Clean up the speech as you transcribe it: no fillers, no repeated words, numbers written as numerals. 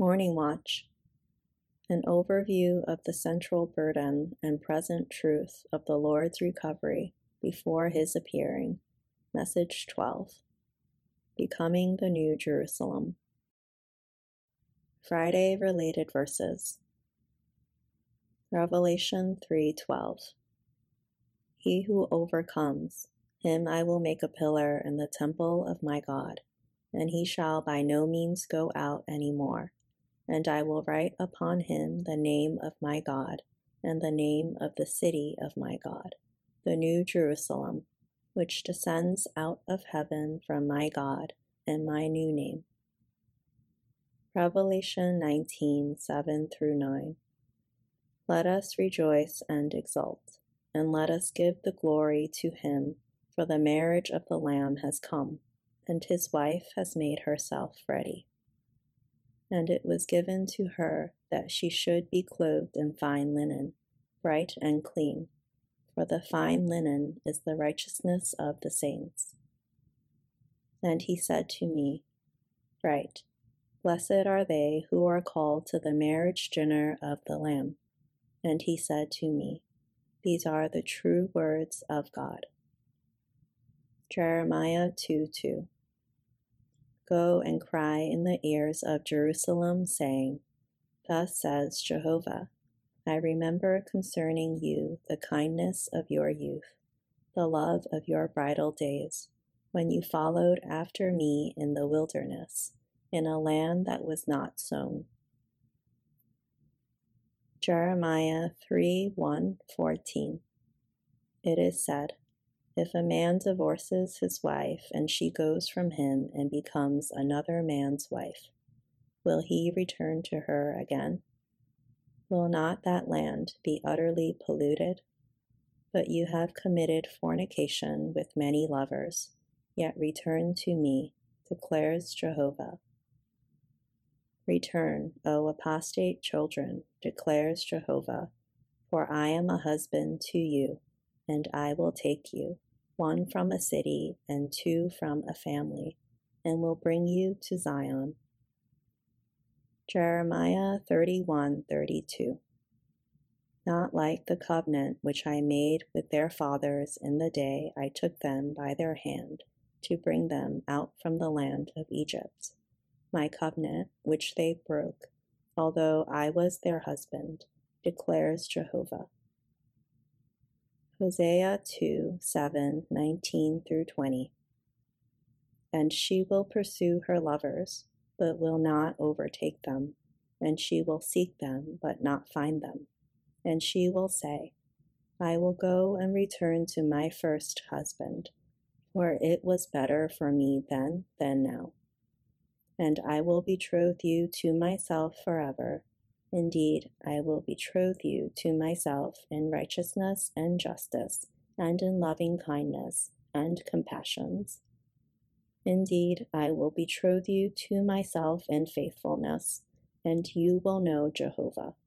Morning Watch. An overview of the central burden and present truth of the Lord's recovery before his appearing. Message 12. Becoming the New Jerusalem. Friday related verses. Revelation 3:12. He who overcomes, him I will make a pillar in the temple of my God, and he shall by no means go out any more. And I will write upon him the name of my God, and the name of the city of my God, the New Jerusalem, which descends out of heaven from my God, and my new name. Revelation 19:7-9. Let us rejoice and exult, and let us give the glory to him, for the marriage of the Lamb has come, and his wife has made herself ready. And it was given to her that she should be clothed in fine linen, bright and clean, for the fine linen is the righteousness of the saints. And he said to me, Write, Blessed are they who are called to the marriage dinner of the Lamb. And he said to me, These are the true words of God. Jeremiah 2:2. Go and cry in the ears of Jerusalem, saying, Thus says Jehovah, I remember concerning you the kindness of your youth, the love of your bridal days, when you followed after me in the wilderness, in a land that was not sown. Jeremiah 3:1-14. It is said, If a man divorces his wife and she goes from him and becomes another man's wife, will he return to her again? Will not that land be utterly polluted? But you have committed fornication with many lovers, yet return to me, declares Jehovah. Return, O apostate children, declares Jehovah, for I am a husband to you, and I will take you, one from a city and two from a family, and will bring you to Zion. Jeremiah 31:32. Not like the covenant which I made with their fathers in the day I took them by their hand to bring them out from the land of Egypt, my covenant which they broke, although I was their husband, declares Jehovah. Hosea 2:7-19-20. And she will pursue her lovers, but will not overtake them, and she will seek them, but not find them. And she will say, I will go and return to my first husband, for it was better for me then than now. And I will betroth you to myself forever. Indeed, I will betroth you to myself in righteousness and justice, and in loving kindness and compassions. Indeed, I will betroth you to myself in faithfulness, and you will know Jehovah.